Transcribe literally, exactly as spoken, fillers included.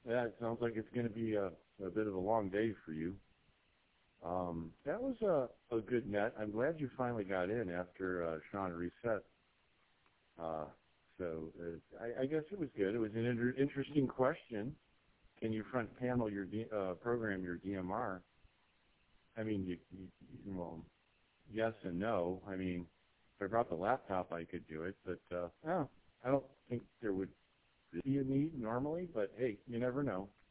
Yeah, it sounds like it's going to be a, a bit of a long day for you. Um, that was a, a good net. I'm glad you finally got in after uh, Sean reset. Uh, so uh, I, I guess it was good. It was an inter- interesting question. Can you front panel your D- uh, program your D M R? I mean, you, you, you, well, yes and no. I mean, if I brought the laptop, I could do it, but uh, oh, I don't think there would be a need normally. But hey, you never know.